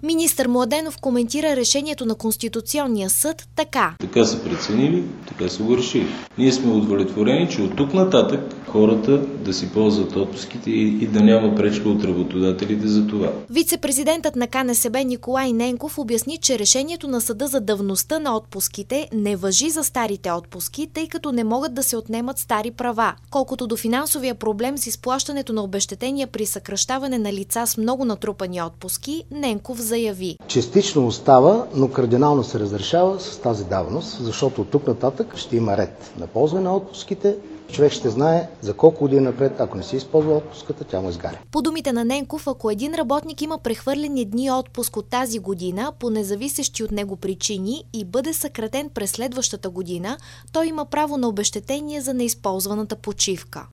Министър Младенов коментира решението на Конституционния съд така. Така са преценили, така са го решили. Ние сме удовлетворени, че от тук нататък хората да си ползват отпуските и да няма пречка от работодателите за това. Вице-президентът на КНСБ Николай Ненков обясни, че решението на съда за давността на отпуските не важи за старите отпуски, тъй като не могат да се отнемат стари права. Колкото до финансовия проблем с изплащането на обезщетения при съкращаване на лица с много натрупани отпуски, Ненков заяви. Частично остава, но кардинално се разрешава с тази давност, защото от тук нататък ще има ред на ползване на отпуските. Човек ще знае за колко години напред, ако не си използва отпуската, тя му изгаря. По думите на Ненков, ако един работник има прехвърлени дни отпуск от тази година по независещи от него причини и бъде съкратен през следващата година, той има право на обезщетение за неизползваната почивка.